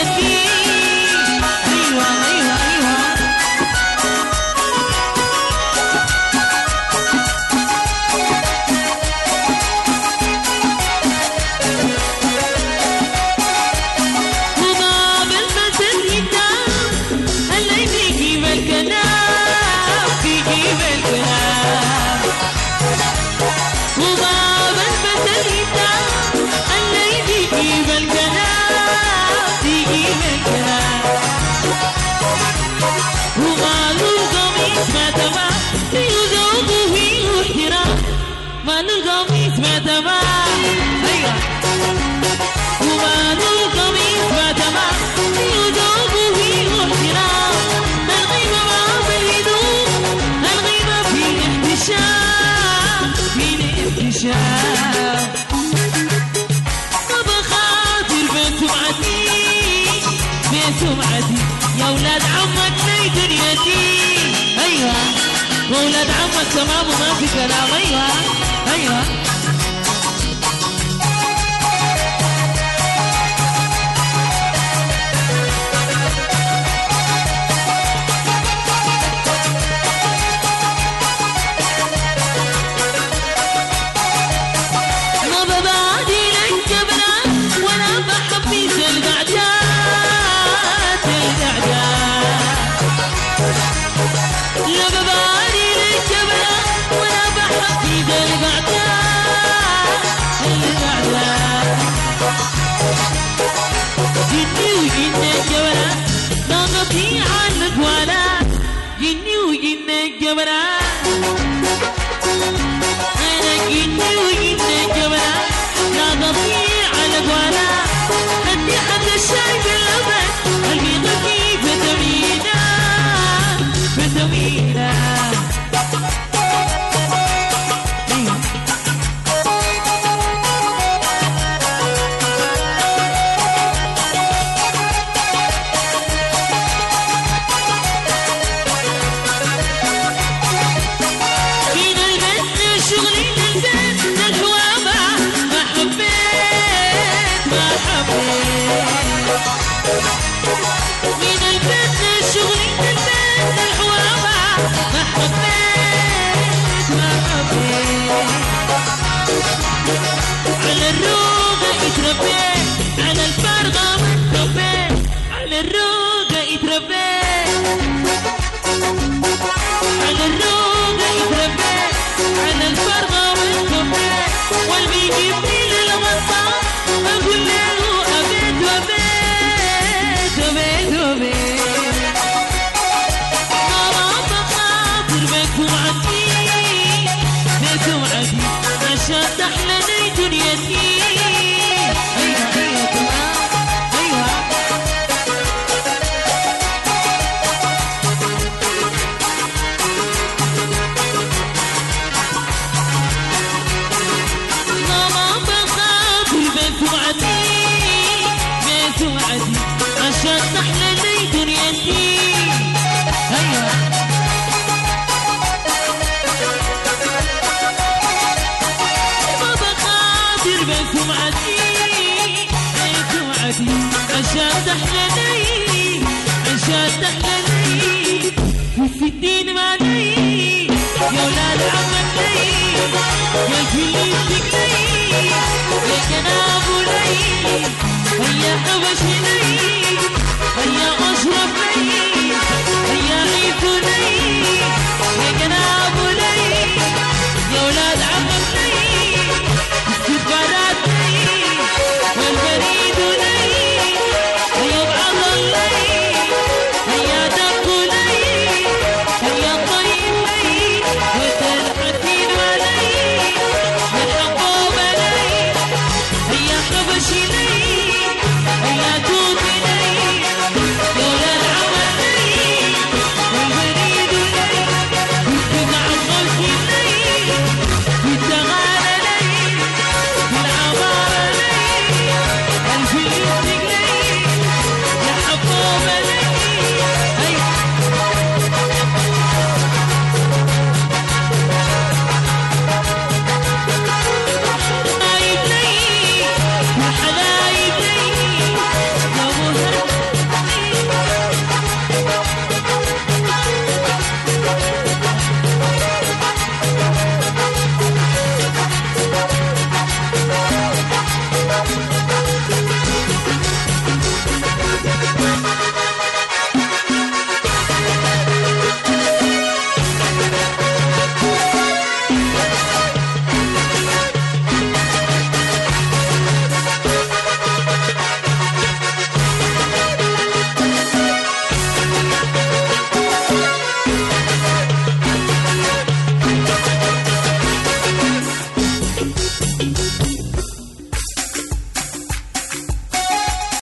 دنيتي. أيوة أيوة أيوة وباب المثل يتام اللي بيجيب الكلام بيجيب الكلام. وباب المثل يتام اللي بيجيب الكلام بيجيب الكلام. وماله القميص ما تمام فيه ذوق وفيه احترام. ماله القميص ما تمام أيوة وماله القميص ما تمام فيه ذوق وفيه احترام. الغيبة ما بالهدوء الغيبة فيه احتشام فيه احتشام. ما بخاطر بسمعتي بسمعتي يا ولاد عمك لي دنيتي. أيوة ولاد عمك تمام وما في كلام. أيوة أيوة ما ببادي للجبلات ولا بحبي القعدات القعدات. لا ببالي للجبلات ولا بحبي القعدات القعدات. جني وجن الجبلات ضغطي على الجوالات. جني وجن الجبلات أنا جني وجن الجبلات ضغطي على الجوالات. هدي حتى الشاي باللبن قلبي خفيف فتمينا فتمينا. من البيت شغلي للبيت للحوامة ما حبيت ما حبيت. من البيت شغلي للبيت للحوامة ما حبيت ما حبيت. على الروقة اتربيت على الفرغة ما اتربيت. على الروقة اتربيت على الروقة اتربيت على الفرغة ما اتربيت. واللي يجيبني للغطاء أقول له أبيت وبيت وبيت وبيت. ما بخاطر بسمعتي بسمعتي عشان تحلى لي دنيتي. أيوة أيوة تمام أيوة ما بخاطر بسمعتي بسمعتي عشان تحلى لي دنيتي. أيوة ما بخاطر بسمعتي بسمعتي عشان تحلى لي عشان تحلى لي. والستين ما لي يا ولاد عمك لي يا كليتك لي يا جناب لي هيا حبش لي